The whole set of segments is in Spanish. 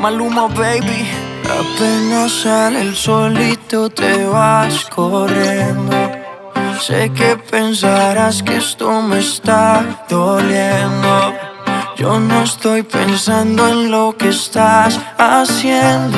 Maluma, baby. Apenas sale el solito te vas corriendo. Sé que pensarás que esto me está doliendo. Yo no estoy pensando en lo que estás haciendo.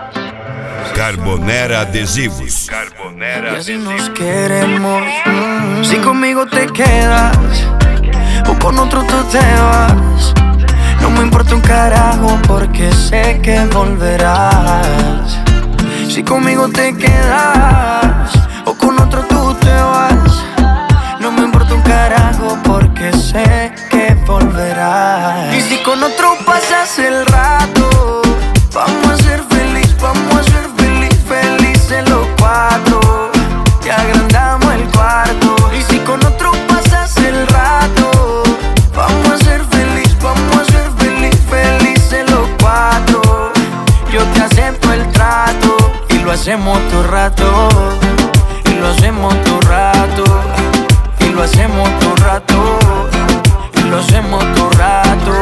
Carbonera Adesivos. Y así nos queremos. Si conmigo te quedas o con otro tú te vas, no me importa un carajo porque sé que volverás. Si conmigo te quedas o con otro tú te vas, no me importa un carajo porque sé que volverás. Y si con otro pasas el rato, vamos a ser feliz, vamos a ser feliz, felices los cuatro. Te agrandamos el cuarto. Y si con otro pasas el rato, vamos a ser feliz, vamos a ser feliz, felices los cuatro. Yo te acepto el trato y lo hacemos todo rato. Y lo hacemos todo rato. Y lo hacemos todo rato. Y lo hacemos todo rato.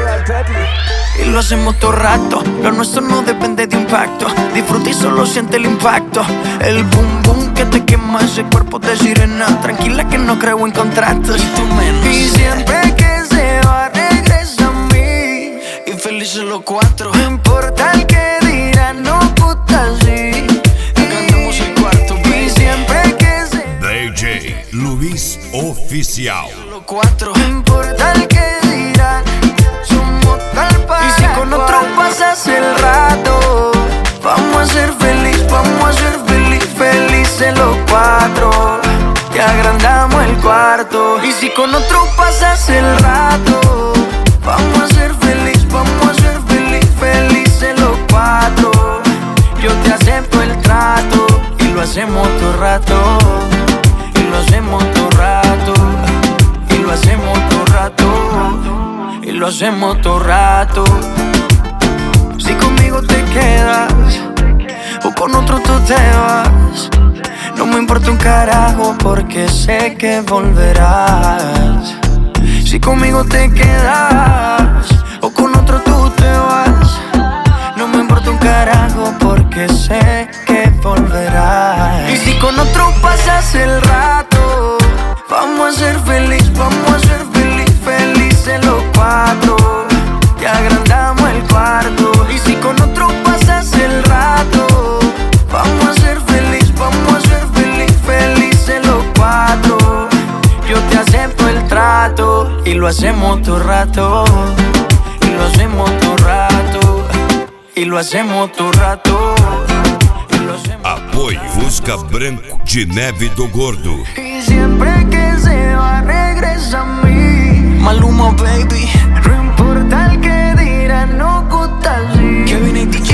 Y lo hacemos todo rato. Lo nuestro no depende de impacto. Disfruta y solo siente el impacto. El boom boom que te quema ese cuerpo de sirena. Tranquila que no creo en contratos. Y tú menos. Y siempre que se va regresa a mí. Y felices los cuatro. No importa el que dirán, no puta sí. Cantamos el cuarto, baby. Y siempre que se DJ Luis Oficial. los cuatro. No importa el que dirán, somos tal para. Y si con otro pasas el rato, vamos a ser feliz, vamos a ser feliz, felices los cuatro. Te agrandamos el cuarto. Y si con otro pasas el rato, vamos a ser feliz, vamos a ser feliz, felices los cuatro. Yo te acepto el trato y lo hacemos todo rato. Y lo hacemos todo rato. Y lo hacemos todo rato. Y lo hacemos todo rato. Si conmigo te quedas o con otro tú te vas, no me importa un carajo porque sé que volverás. Si conmigo te quedas o con otro tú te vas, no me importa un carajo porque sé que volverás. Y si con otro pasas el rato, vamos a ser feliz, vamos a ser feliz, felices los cuatro. Te agrandamos el cuarto. Y si con otro pasas el rato, vamos a ser feliz, vamos a ser feliz, felices los cuatro. Yo te acepto el trato y lo hacemos todo rato. Y lo hacemos todo rato. E lo hacemos todo rato. Apoio Fusca Branco de Neve do Gordo. Y siempre que se va regresa a mí. Maluma, baby. No importa el que dirán, no gusta así. Que viene DJ